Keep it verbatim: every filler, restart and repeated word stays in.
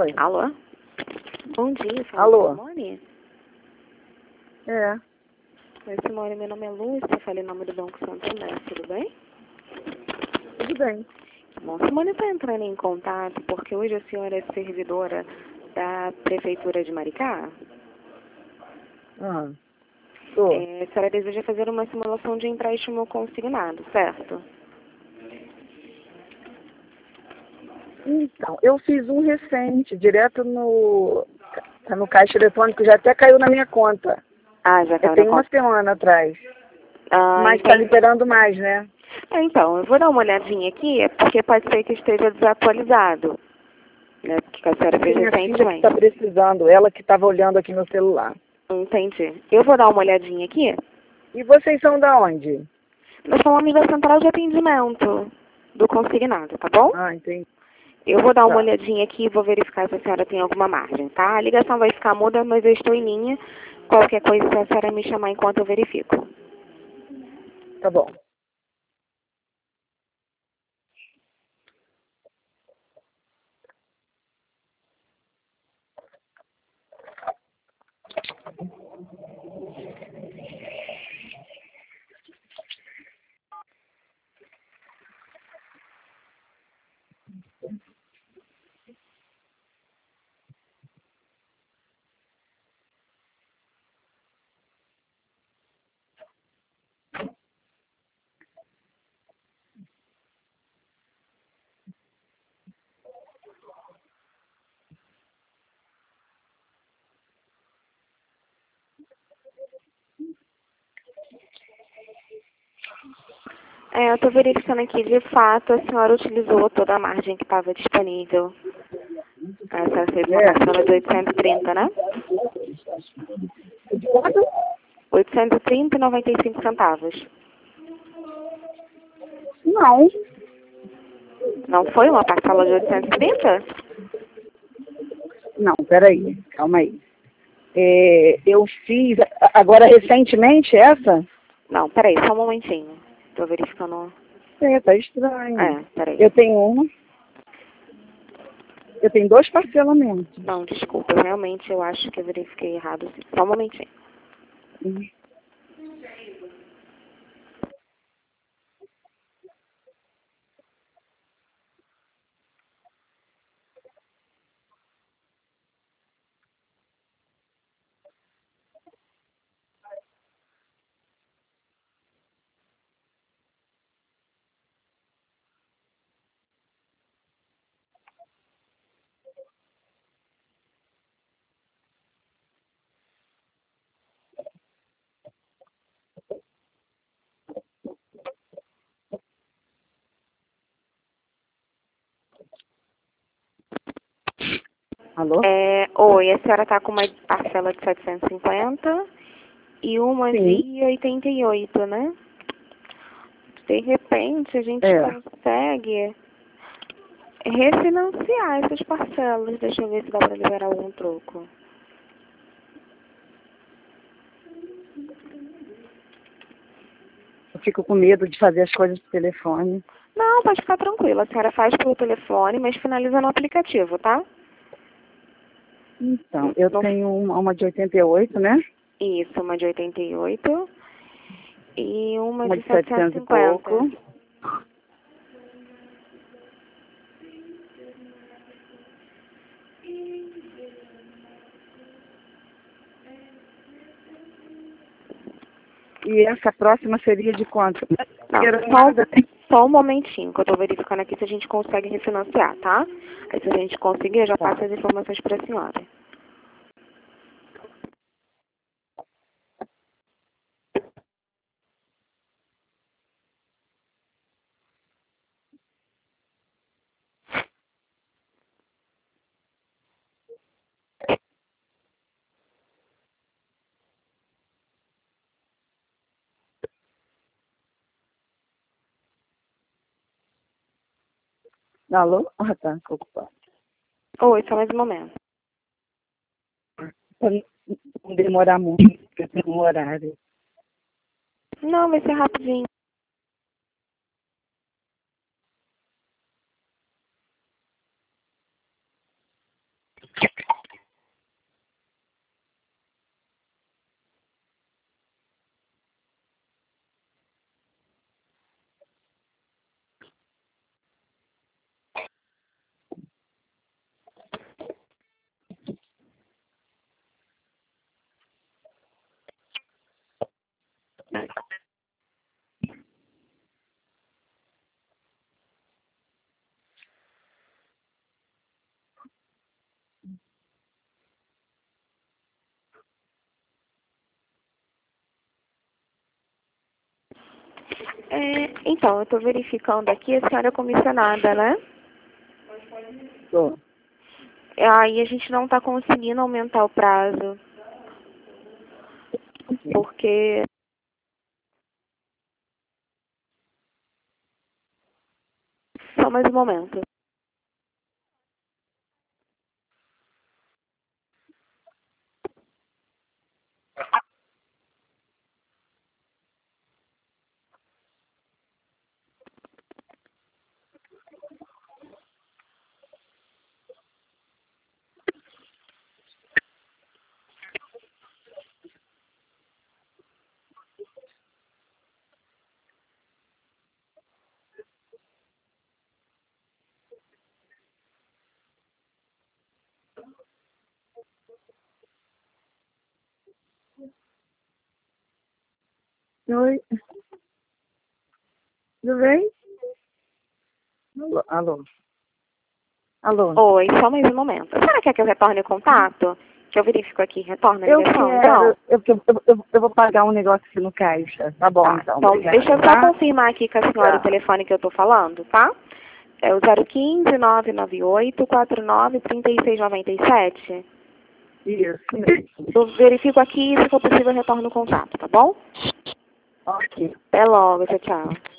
Oi. Alô? Bom dia, fala Alô? Simone? É. Oi, Simone, meu nome é Lúcia, falei em nome do Banco Santander, tudo bem? Tudo bem. Bom, Simone está entrando em contato porque hoje a senhora é servidora da Prefeitura de Maricá. Ah, tô. É, a senhora deseja fazer uma simulação de empréstimo consignado, certo? Então, eu fiz um recente, direto no, tá no caixa eletrônico, já até caiu na minha conta. Ah, já É, caiu tem na uma conta. semana atrás. Ah, Mas está então, liberando mais, né? é, então, eu vou dar uma olhadinha aqui, porque pode ser que esteja desatualizado, né? Porque a senhora fez Minha filha que recentemente. está precisando, ela que estava olhando aqui no celular. Entendi. Eu vou dar uma olhadinha aqui. E vocês são da onde? Nós falamos da central de atendimento do consignado, tá bom? Ah, entendi. Eu vou dar uma Tá, olhadinha aqui e vou verificar se a senhora tem alguma margem, tá? A ligação vai ficar muda, mas eu estou em linha. Qualquer coisa, se a senhora me chamar enquanto eu verifico. tá bom. É, eu estou verificando aqui, de fato, a senhora utilizou toda a margem que estava disponível. A senhora fez uma É. parcela de oitocentos e trinta, né? De quanto? oitocentos e trinta e noventa e cinco centavos. Não. Não foi uma parcela de oitocentos e trinta? Não, peraí. Calma aí. É, eu fiz, agora recentemente, essa? Não, peraí, só um momentinho. Estou verificando. É, tá estranho. É, peraí. Eu tenho uma. Eu tenho dois parcelamentos. Não, desculpa, realmente eu acho que eu verifiquei errado. Só um momentinho. Uhum. Alô? É, oi, a senhora está com uma parcela de setecentos e cinquenta e uma Sim. de oitenta e oito, né? De repente, a gente É. consegue refinanciar essas parcelas. Deixa eu ver se dá para liberar algum troco. Eu fico com medo de fazer as coisas por telefone. Não, pode ficar tranquila. A senhora faz pelo telefone, mas finaliza no aplicativo, tá? Então, eu Não, tenho uma, uma de oitenta e oito, né? isso, uma de oitenta e oito e uma Uma de de setecentos e setecentos e cinquenta. pouco. E essa próxima seria de quanto? Não, Era só, um- nada. só um momentinho que eu tô verificando aqui se a gente consegue refinanciar, tá? Aí se a gente conseguir, eu já passo Tá. as informações para a senhora. Alô? Ah, tá. Tô ocupado. Oi, só mais um momento. Pra não demorar muito, porque eu tenho um horário. Não, vai ser rapidinho. É, então, eu estou verificando aqui, a senhora é comissionada, né? Tô. Aí a gente não está conseguindo aumentar o prazo, porque... Só mais um momento. Oi. Tudo bem? Alô? Alô? Alô? Oi, só mais um momento. A senhora quer que eu retorne o contato? Que eu verifico aqui, retorno a Eu ligação, quero. então? Eu, eu, eu, eu, eu vou pagar um negócio aqui no caixa. Tá bom, Tá, então. então Obrigada, deixa eu só tá? confirmar aqui com a senhora o Tá. telefone que eu tô falando, tá? É o zero um cinco, nove nove oito, quatro nove, três seis nove sete. Isso. Eu verifico aqui e, se for possível, eu retorno o contato, tá bom? Ok. Até logo, tchau, tchau.